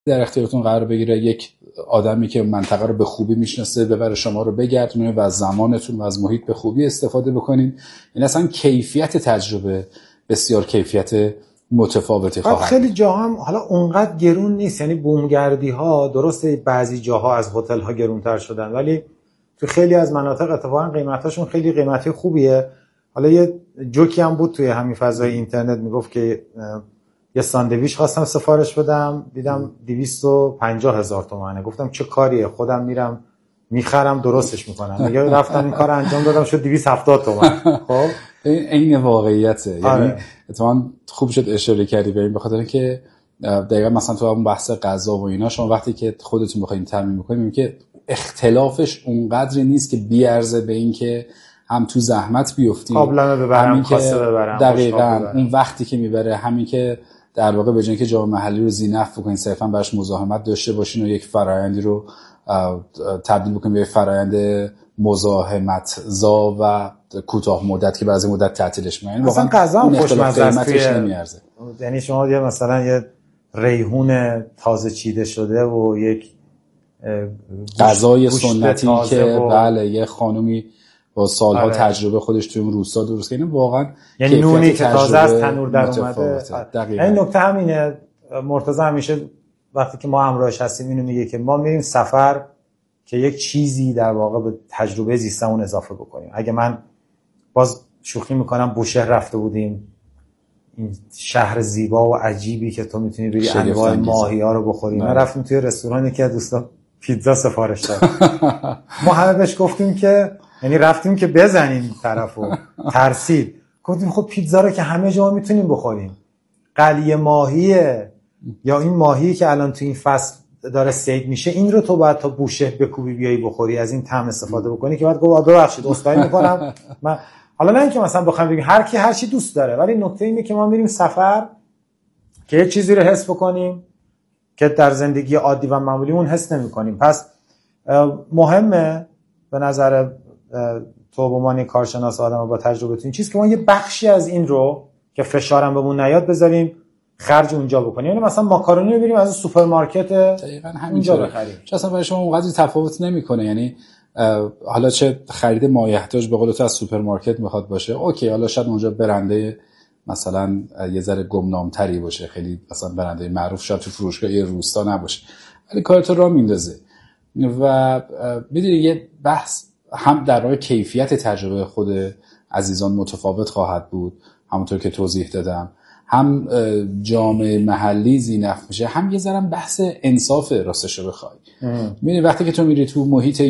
در اختیارتون قرار بگیره، یک آدمی که منطقه رو به خوبی میشناسه ببره شما رو بگردونه و از زمانتون و از محیط به خوبی استفاده بکنین. این اصلا کیفیت تجربه بسیار کیفیت متفاوتی خواهد. خیلی جاها هم حالا اونقدر گرون نیست، یعنی بومگردی ها درسته بعضی جاها از هتل ها گرونتر شدن، ولی تو خیلی از مناطق اتفاقا قیمتاشون خیلی قیمتی خوبیه. حالا یه جوکی هم بود توی همین فضای اینترنت، میگفت که یه ساندویچ خواستم سفارش بدم، دیدم 250,000 تومانه. گفتم چه کاریه، خودم میرم میخرم درستش میکنم. یا رفتم این کار انجام دادم شد 270 تومان. خب این واقعیته. یعنی اتفاقا خوب شد اشاره کردی به این، بخاطر اینکه دقیقاً مثلا تو اون بحث غذا و اینا شما وقتی که خودتون بخواید تامین بکنید که اختلافش اونقدری نیست که بیارزه به این که هم تو زحمت بیفتیم، قابلمه ببرم، کاسه ببرم، دقیقاً اون وقتی که میبره، همین که در واقع به جای اینکه جامعه محلی رو زینف بکنین صرفاً براش مزاحمت داشته باشین و یک فرآیندی رو تبدیل بکنین به فرآیند مزاحمت زا و کوتاه مدت که بعضی مدت تعطیلش می‌کنین، واقعا غذا هم خوشمزه است، نمیارزه. یعنی شما یه مثلا یه ریحون تازه چیده شده و یک غذای سنتی که بله یه خانومی با سالها تجربه خودش توی اون روستا درست کنه، واقعا یعنی نونی که تازه از تنور در اومده. این نکته همینه. مرتضی همیشه وقتی که ما همراهش هستیم اینو میگه که ما میریم سفر که یک چیزی در واقع به تجربه زیستمون اضافه بکنیم. اگه من باز شوخی میکنم بوشهر رفته بودیم، این شهر زیبا و عجیبی که تو میتونی بری انواع ماهی‌ها رو بخوری. ما رفتیم توی رستورانی که دوستان پیتزا سفارش داد. ما همه بهش گفتیم که یعنی رفتیم که بزنیم طرفو، ترسید. گفتیم خب پیتزا رو که همه جا میتونیم بخوریم، قلیه ماهیه یا این ماهی که الان تو این فصل داره صید میشه، این رو تو باید تا بوشهر بکوبی بیایی بخوری، از این طعم استفاده بکنی. که بعد گفت ببخشید عذرخواهی میکنم. من حالا نه اینکه مثلا بخوام بگیم هر کی هر چی دوست داره، ولی نکته اینه که ما میریم سفر که یه چیزی رو حس بکنیم که در زندگی عادی و معمولیمون حس نمی‌کنیم. پس مهمه به نظر تو به عنوان کارشناس آدم با تجربه تو این چیز که ما یه بخشی از این رو که فشارم بهمون نیاد بذاریم خرج اونجا بکنیم. یعنی مثلا ماکارونی رو بریم از سوپرمارکت اونجا بخریم، چه اصلا برای شما اونقدر تفاوت نمی‌کنه. یعنی حالا چه خرید مایحتاج به قول تو از سوپرمارکت میخواد باشه، اوکی، حالا شاید اونجا برنده مثلا یه ذره گمنام‌تری باشه، خیلی مثلا برنده معروف شاید تو فروشگاه یه روستا نباشه، ولی کارت راه میندازه. و میدونی یه بحث هم در واقع کیفیت تجربه خود عزیزان متفاوت خواهد بود، همونطور که توضیح دادم، هم جامعه محلی زینف میشه، هم یه ذره بحث انصاف راستشو بخوای. میدونی وقتی که تو میری تو محیط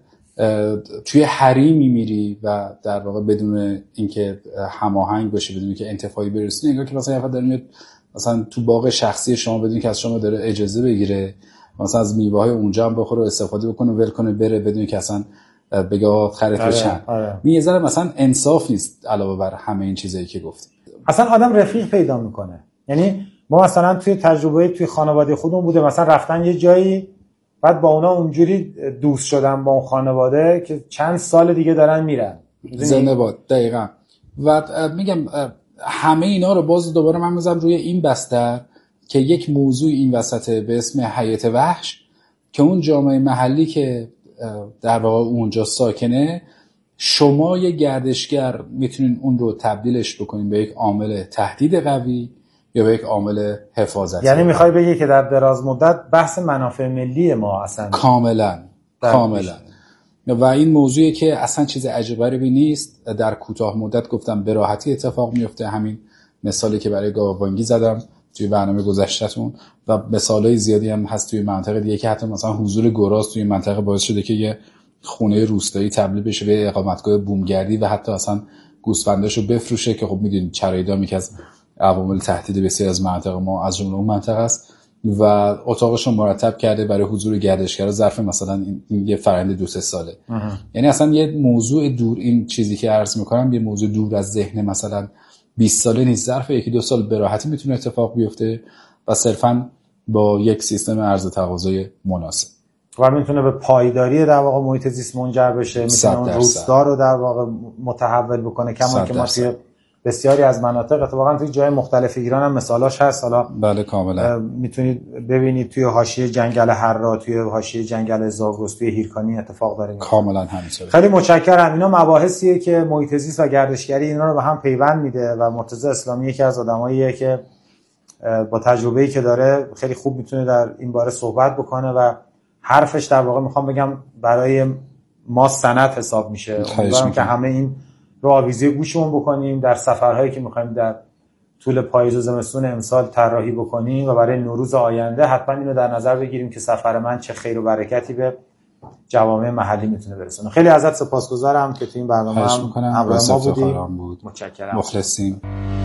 توی حریمی میری و در واقع بدون اینکه هماهنگ باشه، بدون اینکه انتفاعی برسونی، انگار که مثلا یه دفعه داره مثلا تو باغ شخصی شما بدون که از شما داره اجازه بگیره، مثلا از میوه‌های اونجا هم بخوره و استفاده بکنه و ول کنه بره بدون که اصلا بگه خرید به چند. یه ذره مثلا انصاف نیست علاوه بر همه این چیزایی که گفتیم. اصلا آدم رفیق پیدا میکنه. یعنی ما مثلا توی تجربه توی خانواده خودمون بوده، مثلا رفتن یه جایی بعد با اونا اونجوری دوست شدن با اون خانواده که چند سال دیگه دارن میرن. زنده باد. دقیقاً. و میگم همه اینا رو باز دوباره من میذارم روی این بستر که یک موضوع این وسط به اسم حیات وحش که اون جامعه محلی که در واقع اونجا ساکنه، شما یه گردشگر میتونین اون رو تبدیلش بکنین به یک عامل تهدید قوی یا به یک عامل حفاظتی. یعنی میخوای بگی که در دراز مدت بحث منافع ملی ما اصلا کاملا و این موضوعی که اصلا چیز عجیب غریبی نیست، در کوتاه مدت گفتم به راحتی اتفاق میفته. همین مثالی که برای گاوبانگی زدم توی برنامه گذشته‌تون و مثالای زیادی هم هست توی منطقه دیگه که حتی مثلا حضور گراز توی منطقه باعث شده که یه خونه روستایی تبدیل بشه به اقامتگاه بومگردی و حتی اصلا گوسفنداشو بفروشه که خب میدونید چرایدامی که از عوامل تهدید بسیار از منطقه ما از جمله اون منطقه است و اتاقش رو مرتب کرده برای حضور گردشگرا ظرف مثلا این یه فرآیند 2-3 ساله. یعنی اصلا یه موضوع دور، این چیزی که عرض میکنم یه موضوع دور از ذهن مثلا 20 ساله نیست، ظرف 1-2 سال به راحتی میتونه اتفاق بیفته و صرفا با یک سیستم عرضه و تقاضای مناسب و میتونه به پایداری در واقع محیط زیست منجر بشه، میتونه اون روستا رو در واقع متحول بکنه. کما که ما توی بسیاری از مناطق، اتفاقا توی جای مختلف ایران هم مثالاش هست. حالا بله کاملا میتونید ببینید توی حاشیه جنگل حرا، توی حاشیه جنگل زاگرس، توی هیرکانی اتفاق داره. کاملا همینطوره. خیلی متشکرم. اینا مباحثیه که محیط زیست و گردشگری اینا رو به هم پیوند میده و مرتضی اسلامی یکی از آدماییه که با تجربه‌ای که داره خیلی خوب میتونه در این باره صحبت بکنه و حرفش در واقع میخوام بگم برای ما سند حساب میشه. امیدوارم که همه این رو آویزی گوشمون بکنیم در سفرهایی که میخوایم در طول پاییز و زمستون امسال طراحی بکنیم و برای نوروز آینده حتما اینو در نظر بگیریم که سفر من چه خیر و برکتی به جوامع محلی میتونه برسونه. خیلی ازت سپاسگزارم که تو این برنامه همراه ما بودی. متشکرم. مخلصیم.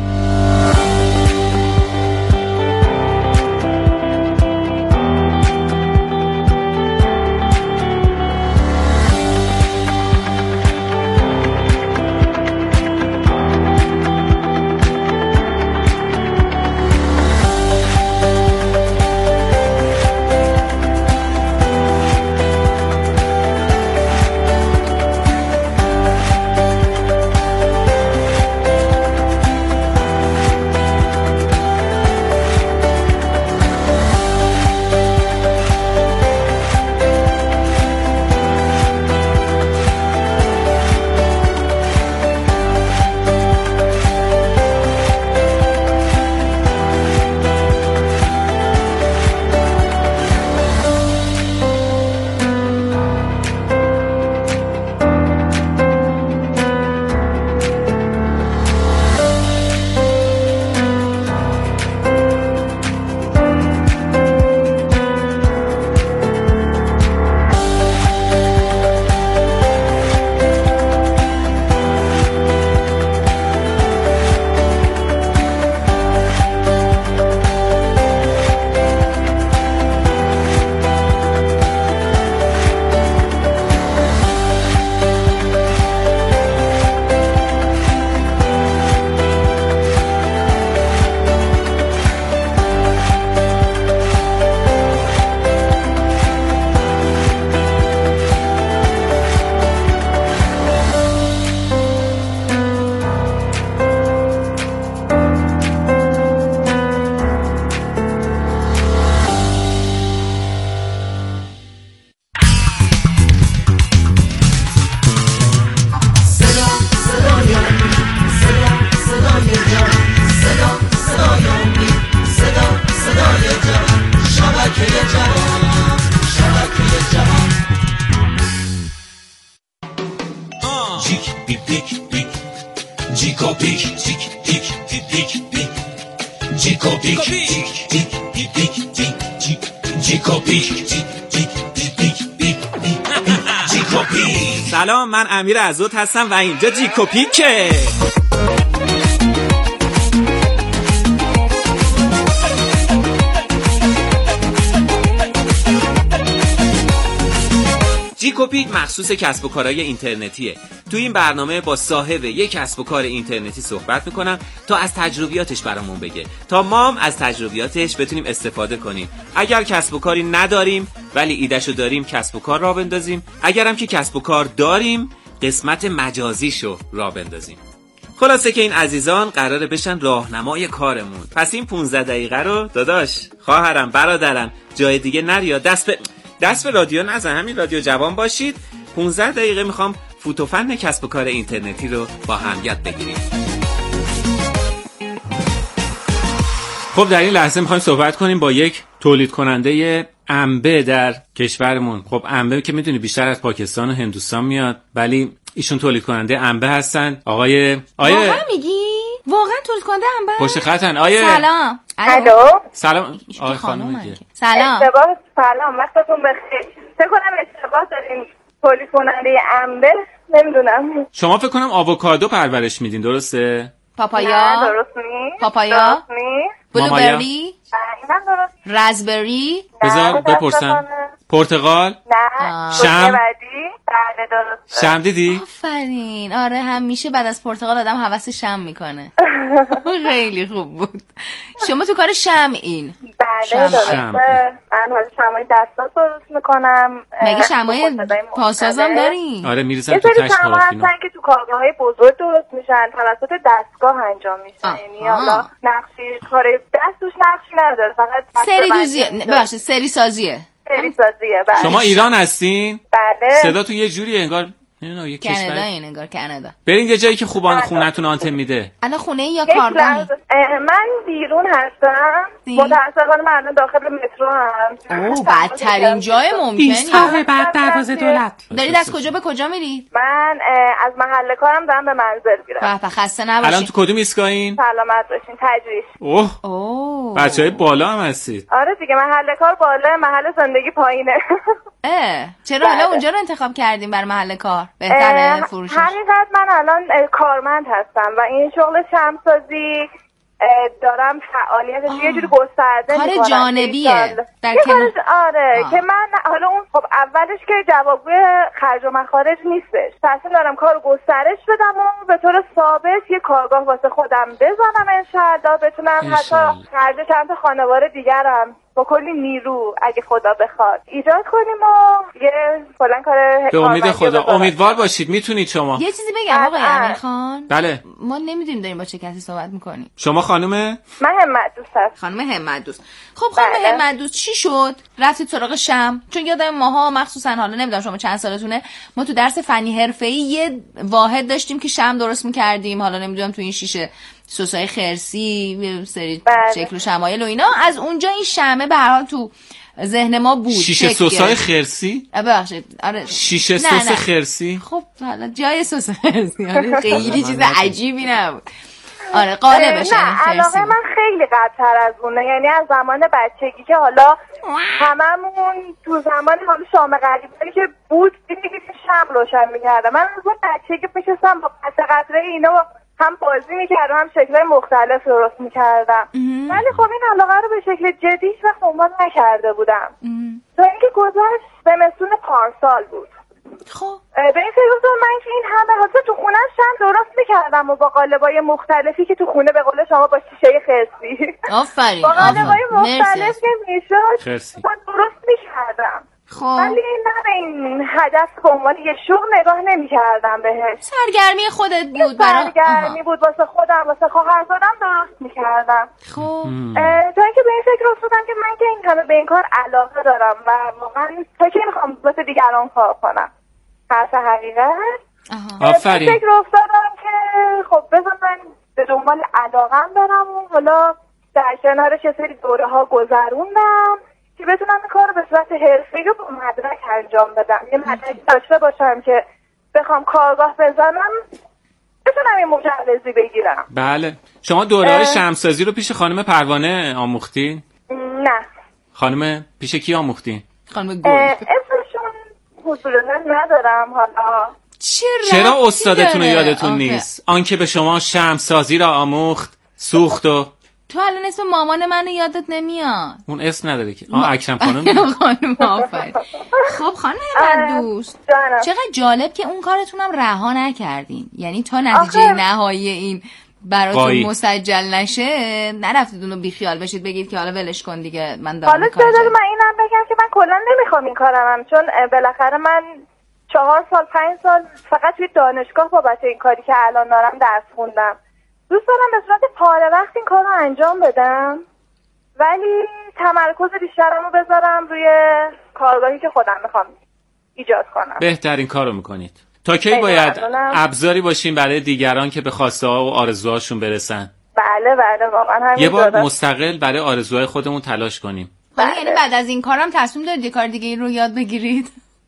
سلام، من امیر عزوت هستم و اینجا جیکوپیکه. جیکوپیک مخصوص کسب و کارهای اینترنتیه. تو این برنامه با صاحب یک کسب و کار اینترنتی صحبت میکنم تا از تجربیاتش برامون بگه، تا ما هم از تجربیاتش بتونیم استفاده کنیم. اگر کسب و کاری نداریم ولی ایدهشو داریم کسب و کار راه بندازیم، اگرم که کسب و کار داریم قسمت مجازیشو راه بندازیم. خلاصه که این عزیزان قراره بشن راهنمای کارمون. پس این 15 دقیقه رو داداش، خواهرم، برادرم، جای دیگه نریا، دست به رادیو نزن، همین رادیو جوان باشید. 15 دقیقه میخوام فوت و فن کسب و کار اینترنتی رو با هم یاد بگیریم. خب در این لحظه میخوایم صحبت کنیم با یک تولید کننده انبه در کشورمون. خب انبه که میدونی بیشتر از پاکستان و هندوستان میاد، ولی ایشون تولید کننده انبه هستن. واقعا میگی؟ واقعا تولید کننده انبه؟ پشت خطن. سلام. الو. سلام. آقای خانم میگه. سلام. سلام. وقتتون بخیر. فکر کنم اشتباه داریم. تولید کننده انبه نمیدونم. شما فکر کنم آووکادو پرورش میدین، درسته؟ پاپایا؟ نه درست نیست. پاپایا؟ بلوبری؟ نه درست. رزبری؟ بذار بپرسم. پرتقال؟ نه. شم؟ بله درست. شم دیدی؟ آفرین. آره همیشه بعد از پرتقال آدم حوث شم میکنه. خیلی خوب بود. شما تو کار شمعین؟ بله درسته. من حالا شمعای دستات درست میکنم. مگه شمعای پاسازم دارین؟ آره میرزن تو تشت پارافینا. هستن که تو کارگاه‌های بزرگ درست میشن، توسط دستگاه انجام میشن. یعنی حالا نقشی کار دست توش نقشی نداره، فقط سری دوزیه. باشه سری سازیه. سری سازیه. بله. شما ایران هستین؟ بله. صدا تو یه جوری انگار یه کانادا این انگار کانادا. برین یه جایی که خوبان خونتون آنتن میده. الان خونه یا کارگاهی؟ من بیرون هستم. متأسفانه من الان داخل مترو هم. اوه بدترین جای ممکنه. ایستگاه بعد دروازه دولت. دارید از کجا به کجا میرید؟ من از محل کارم دارم به منزل میرم. به خسته نباشید. الان تو کدوم ایستگاهین؟ سلامت باشین. تجریش. اوه. بچهای بالا هم هستید. آره دیگه محل کار بالا، محل زندگی پایینه. چرا حالا اونجا رو انتخاب کردیم برای محل کار؟ بهتره فروشش؟ حقیقت من الان کارمند هستم و این شغل شمعسازی دارم فعالیتش یه جوری گسترده می‌کنم. کار جانبیه در کنار. آره که من حالا اون خب اولش که جوابگوی خرج و مخارج نیستش. تصمیم دارم کارو گسترش بدم و به طور ثابت یه کارگاه واسه خودم بزنم انشالله بتونم حتی خرج چند تا خانواده دیگرم با کلی نیرو اگه خدا بخواد ایجاد کنیم و یه کلا کار به امید خدا امیدوار باشید. میتونید شما یه چیزی بگم آقای امیرخان؟ بله. ما نمیدونیم داریم با چه کسی صحبت میکنیم. شما خانومه؟ من همت دوست هستم. خانم همت دوست. خب خانم همت دوست چی شد؟ رفتید سراغ شمع؟ چون یادم ماها مخصوصا حالا نمیدونم شما چند سالتونه، ما تو درس فنی حرفه‌ای یه واحد داشتیم که شمع درست میکردیم. حالا نمیدونم تو این شیشه سوسای خرسی سری شکل و شمایل و اینا، از اونجا این شمعه به هر حال تو ذهن ما بود. شیشه سوسای خرسی؟ ببخشید آره شیشه سس خرسی. خب حالا جای سس خرسی آره خیلی چیز عجیبی نبود. آره قالبش نه علاقه من خیلی قبل‌تر از اونه، یعنی از زمان بچگی که حالا هممون تو زمان حالا شام غریبی که بود دیگه شمع روشن می‌کردم. من از اون بچگی میشستم با قطره اینا هم بازی میکردم هم شکل‌های مختلف درست میکردم، ولی خب این علاقه رو به شکل جدی و دنبال نکرده بودم تا اینکه گذشت به مسون پارسال بود. خب به این فکر افتادم من که این همه حتی تو خونه شم درست میکردم و با قالبای مختلفی که تو خونه به قول شما با شیشه خرسی آفرین با قالبای مختلف که میشد درست میکردم. خب ولی نه به این هدف به عنوان یه شغل نگاه نمی‌کردم بهش. سرگرمی خودت بود برای سرگرمی بود واسه خودم واسه خواهرزادم درست می‌کردم. خب تا اینکه به این فکر افتادم که من که این همه به این کار علاقه دارم و واقعا فکر نمی‌خوام واسه دیگران کار کنم. حرف حقیقت. آفرین. فکر افتادم که خب بذار من به دنبال علاقه‌ام برم و حالا در کنارش یه سری دوره‌ها گذروندم که بتونم این کار رو به صورت حرفه‌ای رو با مدرک انجام بدم. یه مدرک داشته باشم که بخوام کارگاه بزنم بتونم یه مجوزی بگیرم. بله. شما دوره‌های شمعسازی رو پیش خانم پروانه آموختین؟ نه. خانم پیش کی آموختین؟ خانم گل. اسمشون حضورا ندارم حالا. چرا استادتون رو یادتون نیست؟ آنکه به شما شمعسازی را آموخت، سوخت و تو الان اسم مامان منو یادت نمیاد. اون اسم نداره که اکرم خانم. خانم آفرین. خب خانم من دوست چقدر جالب که اون کارتونم رها نکردین، یعنی تا نتیجه نهایی این براتون مسجل نشه نرفتید اونو بیخیال بشید بگید که حالا ولش کن دیگه من دارم حالا کار من اینم بگم که من کلا نمیخوام این کارم چون بالاخره من 4 سال 5 سال فقط توی دانشگاه بابت این کاری که الان دارم درس خوندم. دوست دارم به صورت پاره وقت این کار رو انجام بدم ولی تمرکز بیشترم رو بذارم روی کارگاهی که خودم میخوام ایجاد کنم. بهترین کار رو میکنید. تا کی باید ابزاری باشیم برای دیگران که به خواسته ها و آرزوهاشون برسن؟ بله واقعا همین. یه بار مستقل برای آرزوهای خودمون تلاش کنیم. یعنی بعد از این کارم تصمیم دارید یه کار دیگه رو یاد بگیرید؟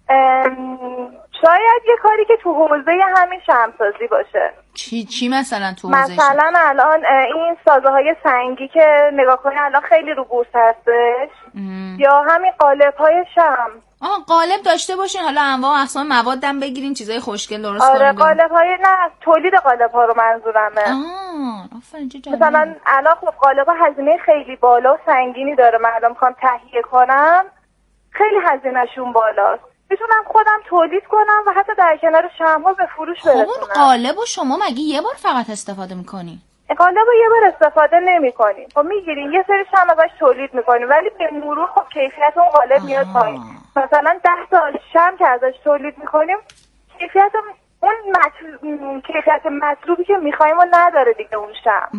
شاید یه کاری که تو حوزه همین شمعسازی باشه. چی مثلا تو حوزه؟ مثلا الان این سازه‌های سنگی که نگاه کنی الان خیلی رو بورس هستش یا همین قالب‌های شمع. قالب داشته باشین، حالا انواع و اقسام موادم بگیرین، چیزای خوشگل درست کنین. آره قالب‌های نه تولید قالب‌ها رو منظورمه. آفرین چه جالب. مثلا الان خب قالب‌ها هزینه خیلی بالا و سنگینی داره، من الان می‌خوام تهیه کنم خیلی هزینه‌شون بالاست. میتونم خودم تولید کنم و حتی در کنار شمع‌ها به فروش برسونم. خب اون قالبو شما مگه یه بار فقط استفاده میکنی؟ قالب یه بار استفاده نمی‌کنیم. خب میگیریم یه سری شمع ازش تولید می‌کنیم ولی به مرور خب کیفیت اون قالب میاد پایین. مثلا 10 تا شمع که ازش تولید می‌کنیم کیفیت اون کیفیت مطلوبی که می‌خوایم و نداره دیگه اون شمع.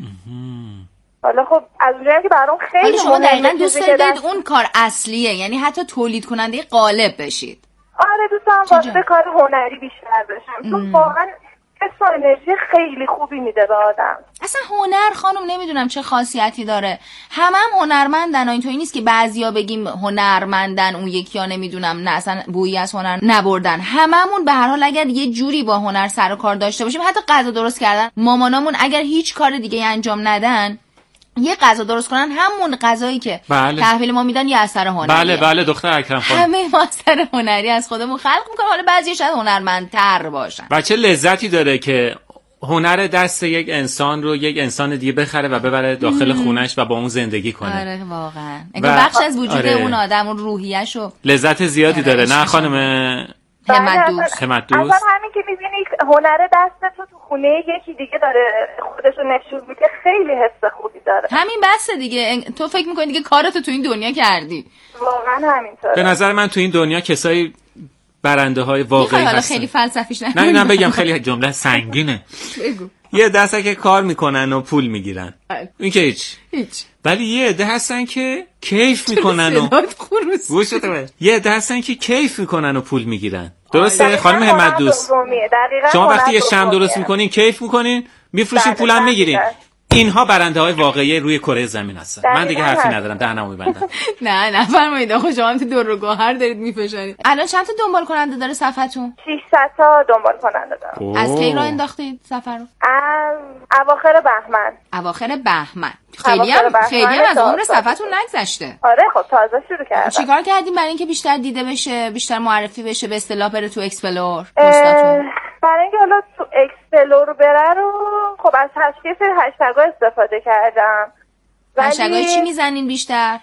حالا خب از اونجایی که برام خیلی شما دقیقاً دوست دارید اون کار اصلیه، یعنی حتی تولید کننده قالب بشید. آره دوست دارم واسه کار هنری بیشتر بشم چون واقعا انرژی خیلی خوبی میده به آدم. اصلا هنر خانم نمیدونم چه خاصیتی داره، هم هنرمندن، اینطوری نیست که بعضیا بگیم هنرمندن اون یکی ها نمیدونم نه اصلا بویی از هنر نبردن. هممون به هر حال اگر یه جوری با هنر سر و کار داشته باشیم، حتی غذا درست کردن، مامانامون اگر هیچ کار دیگه انجام ندن یه غذا درست کنن همون غذایی که تحویل ما میدن یه اثر هنریه. بله دختر اکرم خانم، همه ما اثر هنری از خودمون خلق میکنیم. حالا بعضی شاید هنرمندتر باشن. بچه لذتی داره که هنر دست یک انسان رو یک انسان دیگه بخره و ببره داخل خونش و با اون زندگی کنه. آره واقعا انگار بخش از وجود اون آدم اون روحیه‌شو لذت زیادی داره. نه خانم همت دوست اصلا همین که میبینی هنر دست تو خونه یکی دیگه داره خودشو نشون میده خیلی حس خوبی داره. همین بسه دیگه. تو فکر میکنی دیگه کارتو تو این دنیا کردی. واقعا همینطوره. به نظر من تو این دنیا کسایی برنده های واقعی هستن. خیلی فلسفیش نه بگم خیلی جمله سنگینه. بگو. یه عده هستن که کار میکنن و پول میگیرن، این که هیچ. ولی یه عده هستن که کیف میکنن و یه عده هستن که کیف میکنن و پول میگیرن. درسته خانم همت دوست؟ شما وقتی یه شمع درست میکنین کیف میکنین، میفروشین، پولم میگیرین. اینها برنده های واقعی روی کره زمین هستن. من دیگه حرفی ندارم، دهنمو میبندم. نه فرمایید آخه شما تو دور و گوهر دارید میفشارید. الان چند تا دنبال کننده داره صفحتون؟ 600 تا دنبال کننده دارم. از کی راه انداختید سفر رو؟ از اواخر بهمن. خیلی هم از عمر صفحتون نگذشته. آره خب تازه شروع کردم. چیکار کردیم برای اینکه بیشتر دیده بشه، بیشتر معرفی بشه، به اصطلاح بره تو اکسپلور؟ برای اینکه حالا تو اکسپلور بره رو خب از هشتگ‌ها استفاده کردم. هشتگ‌های چی میزنین بیشتر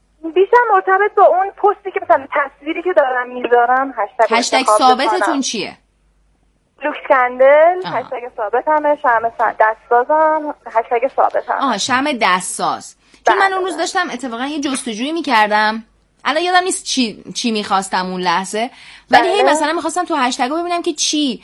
مرتبط با اون پستی که مثلا تصویری که دارم میذارم هشتگ ثابتتون چیه؟ لوکس کندل هشتگ ثابتمه، شمع دستسازم هشتگ ثابتم. شمع دستساز. چون من اون روز داشتم اتفاقا یه جستجویی میکردم، الان یادم نیست چی میخواستم اون لحظه، ولی هی مثلا میخواستم تو هشتگا ببینم که چی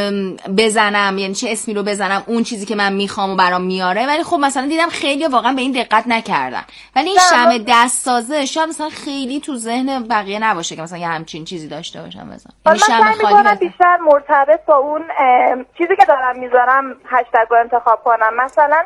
بزنم، یعنی چه اسمی رو بزنم اون چیزی که من میخوام و برام میاره، ولی خب مثلا دیدم خیلی واقعا به این دقت نکردن. ولی این شمع دست سازه شاید مثلا خیلی تو ذهن بقیه نباشه که مثلا یه همچین چیزی داشته باشم مثلا. من شمع خالی بیشتر مرتبط با اون چیزی که دارم میذارم هشتگ رو انتخاب کنم. مثلا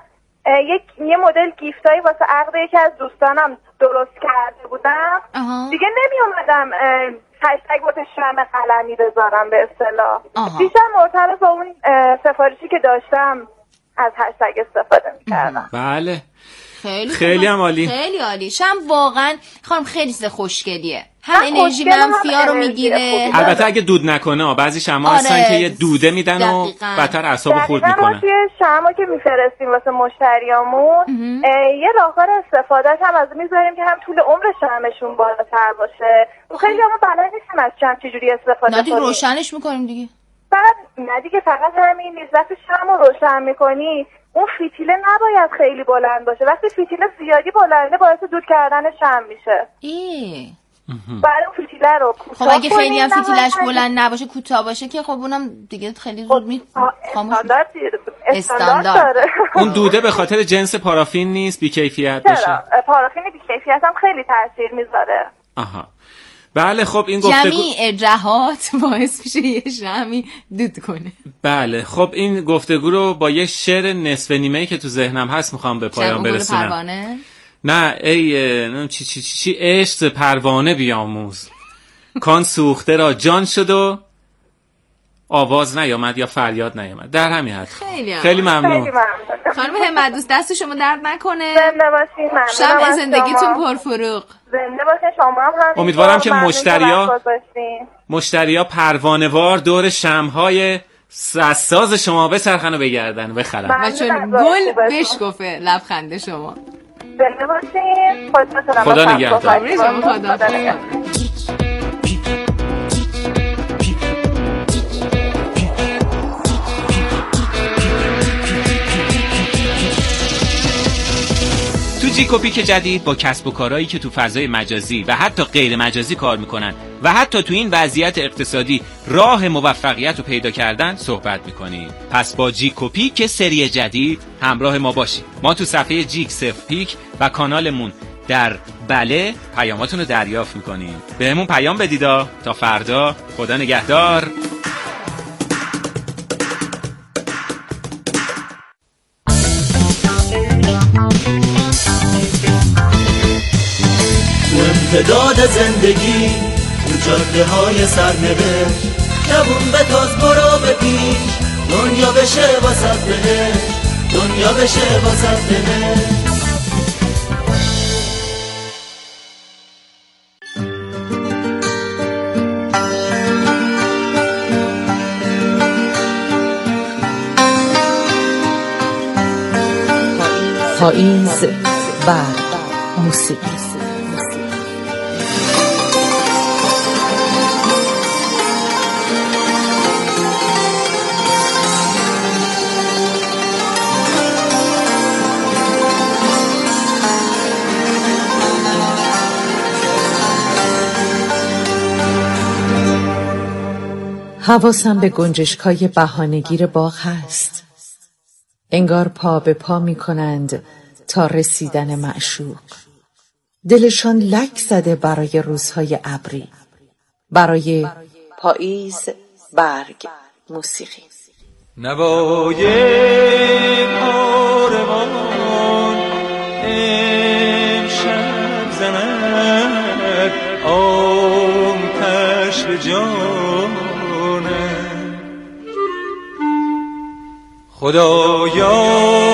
یه مدل گیفتایی واسه عقد یکی از دوستانم درست کرده بودم. دیگه نمی اومدم هشتگ واسه شمع قلمی بذارم به اصطلاح. بیشتر مرتبط با اون سفارشی که داشتم از هشتگ استفاده میکردم. بله خیلی هم عالی. خیلی عالی. شم واقعا خانم خیلی چیز خوشگلیه. هم انرژی منفی رو میگیره. البته اگه دود نکنه، بعضی شمع هستن که یه دوده میدن و بدتر اعصابو خورد میکنن. ما توی شمعا که میفرستیم واسه مشتریامون یه راهکار استفادهش هم از میذاریم که هم طول عمر شمعشون بالاتر باشه. خیلی هم بلد نیستیم از شمع چجوری استفاده کنیم. روشنش میکنیم دیگه. فقط همین نیست. وقتی شمع رو روشن میکنی اون فتیله نباید خیلی بلند باشه. وقتی فتیله زیادی بلنده باعث دود کردن شمع میشه. برای اون فتیله رو خب اگه خیلی هم فتیلش بلند نباشه، کوتاه باشه که خب اونم دیگه خیلی زود خاموش استاندارد داره. اون دوده به خاطر جنس پارافین نیست بی‌کیفیت بشه. پارافین بی‌کیفیت هم خیلی تاثیر میذاره. بله خب این گفتگو جمعی جهات باعث میشه یه شمعی دود کنه. بله خب این گفتگو رو با یه شعر نصف نیمه‌ای که تو ذهنم هست میخوام به پایان برسونم. نه ای چی عشق پروانه بیاموز کان سوخته را جان شد و آواز نیامد یا فریاد نیامد. در همین حد. خیلی ممنون. خانم همت دوست دست شما درد نکنه. زنده باشین. شب زندگیتون پرفروغ. زنده باشین شما هم. امیدوارم که مشتریا پروانه‌وار دور شمع‌های ساز شما بچرخن و بگردن بخرن. و چون گل بشکفه لبخند شما. زنده باشین. خدا نگهدار. خدا. جیکوپیک جدید با کسب و کارهایی که تو فضای مجازی و حتی غیر مجازی کار میکنن و حتی تو این وضعیت اقتصادی راه موفقیت رو پیدا کردن صحبت میکنیم. پس با جیکوپیک سری جدید همراه ما باشید. ما تو صفحه جیک صفر پیک و کانالمون در بله پیاماتون رو دریافت میکنیم. بهمون پیام بدیدا. تا فردا، خدا نگهدار. امتداد زندگی تو جاده های سرنوشت، جوون به تاز برو به پیش، دنیا بشه واسه بهش، دنیا بشه واسه بهش. پاییز برگ موسیقی. حواسم به گنجشکای بهانه‌گیر باغ هست. انگار پا به پا می کنند تا رسیدن معشوق. دلشان لک زده برای روزهای ابری، برای پاییز برگ موسیقی. نوای کاروان امشب زند آتش به جانه، خدایا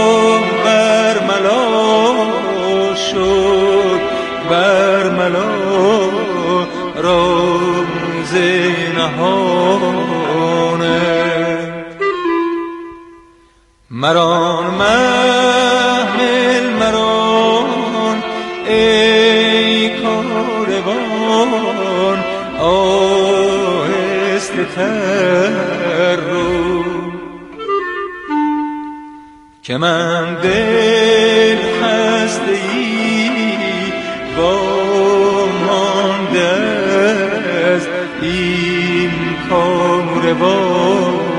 برملا شد، برملا راز نهانه. مران محمل مران ای کاروان، آهسته تر رو که من دل خسته‌ای وامانده از این کاروانه.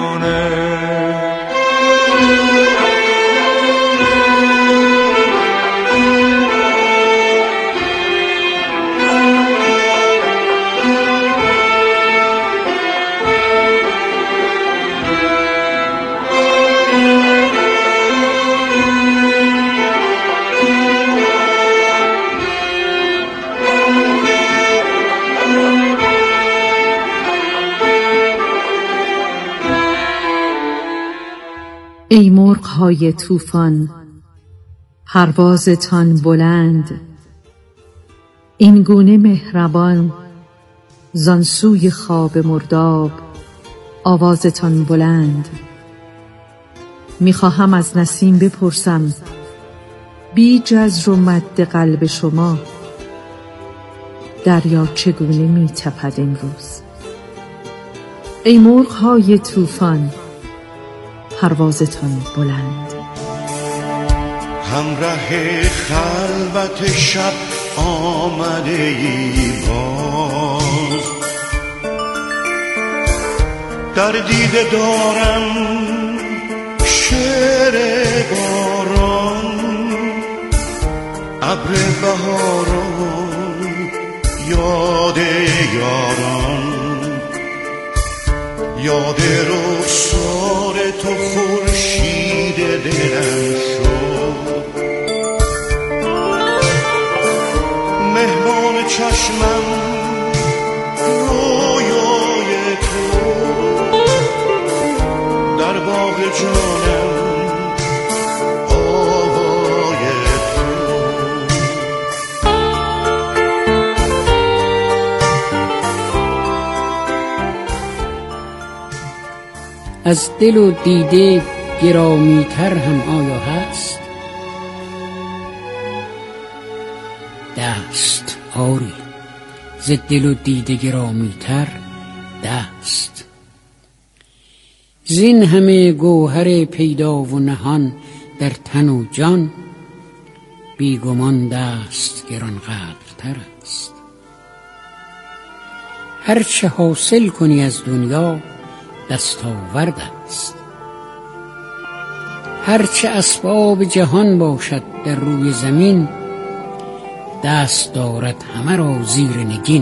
ای مرغ‌های طوفان، پروازتان بلند، این گونه مهربان زان سوی خواب مرداب آوازتان بلند. میخواهم از نسیم بپرسم بی جزر و مد قلب شما دریا چگونه میتپد امروز. ای مرغ‌های طوفان، پروازتان بلند. همراه خلوت شب آمده ای باز، در دیده دارم شعر باران، ابر بهاران، یاد یاران، یاد رخسار تو خورشید دلم شد. مهمان چشمم رویای تو، در باغ جانم آوای تو. از دل و دیده گرامی‌تر هم آیا هست؟ دست آری، ز دل و دیده گرامی‌تر دست. زین همه گوهر پیدا و نهان در تن و جان، بیگمان دست گرانقدرتر است. هرچه حاصل کنی از دنیا دستاورد است. هرچه اسباب جهان باشد در روی زمین، دست دارد همه را زیر نگین.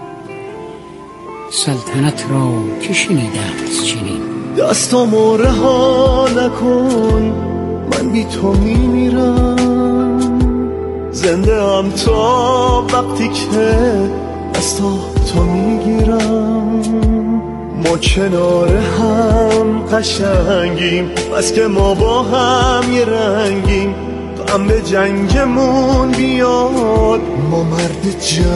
سلطنت را که شنیده است چنین؟ دستامو رها نکن، من بی تو میمیرم. زنده ام تا وقتی که دستا تو میگیرم. ما کنار هم قشنگیم، بس که ما با هم یه رنگیم. غم به جنگمون بیاد، ما مرد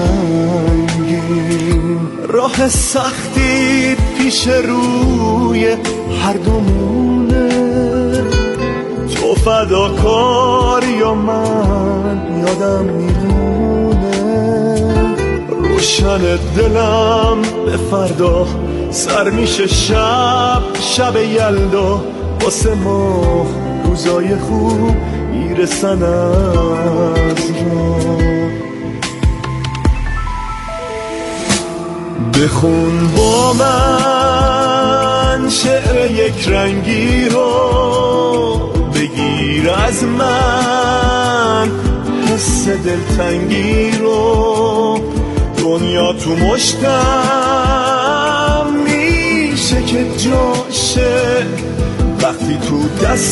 جنگیم. راه سختی پیش روی هر دومونه، تو فداکار یا من یادم میمونه. روشن دلم به فردا سر میشه شب یلدا. واسه ما روزای خوب میرسن از راه. بخون با من شعر یک رنگی رو، بگیر از من حس دلتنگی رو. دنیا تو مشتم میشه که جاشه، وقتی تو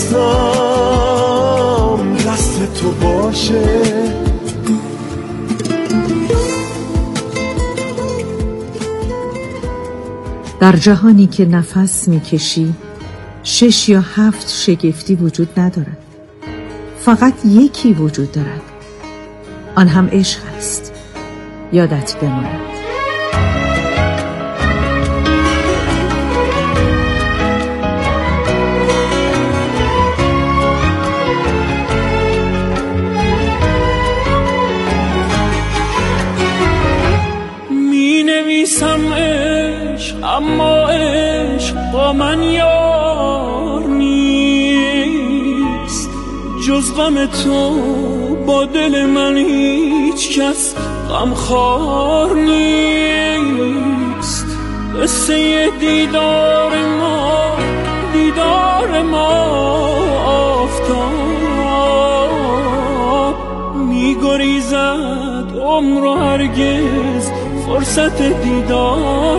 دستم دست تو باشه. در جهانی که نفس میکشی 6 یا 7 شگفتی وجود ندارد، فقط یکی وجود دارد، آن هم عشق است. یادت بماند. اما عشق با من یار نیست. جز غم تو با دل من هیچ کس غمخوار نیست. قصه دیدار ما آفتاب میگریزد عمر و هرگز فرصت دیدار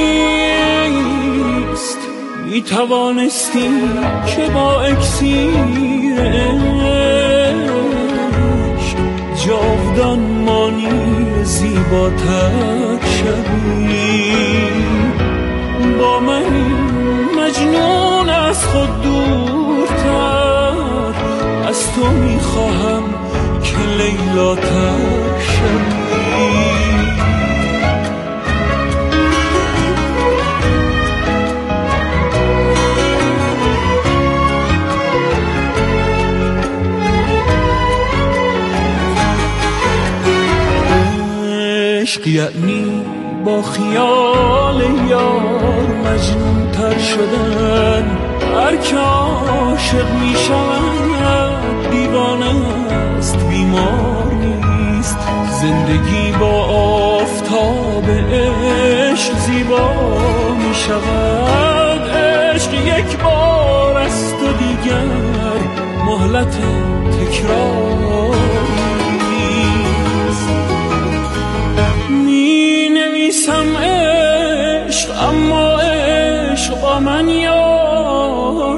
نیست. میتوانستی که با اکسیر عشق جاودان مانی زیباتر شوی. با من مجنون از خود دورتر، از تو میخواهم که لیلاتر شوی. عشق یعنی با خیال یار مجنون تر شدن. هر که عاشق می شود دیوانه است، بیمار نیست. زندگی با آفتاب عشق زیبا می شود. عشق یک بار است و دیگر مهلت تکرار. نویسم عشق اما عشق با من یار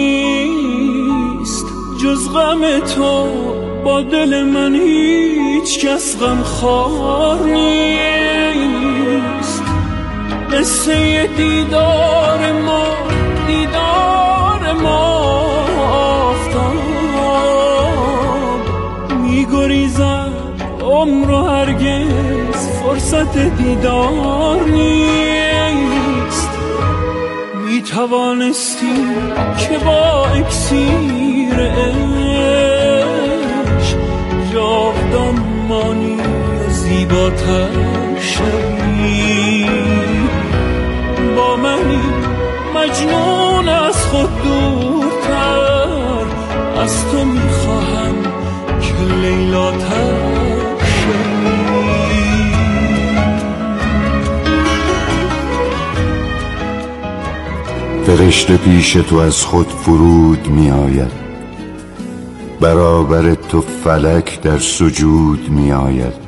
نیست. جز غم تو با دل من هیچ کس غمخوار نیست. قصه دیدار ما آفتاب میگریزد عمر و هرگز فرصت دیدار نیست. میتوانستی که با اکسیر عشق جاودان مانی و زیباتر شوی. با منی مجنون از خود دورتر، از تو میخواهم که لیلا تر شوی. فرشته پیش تو از خود فرود می آید، برابر تو فلک در سجود می آید.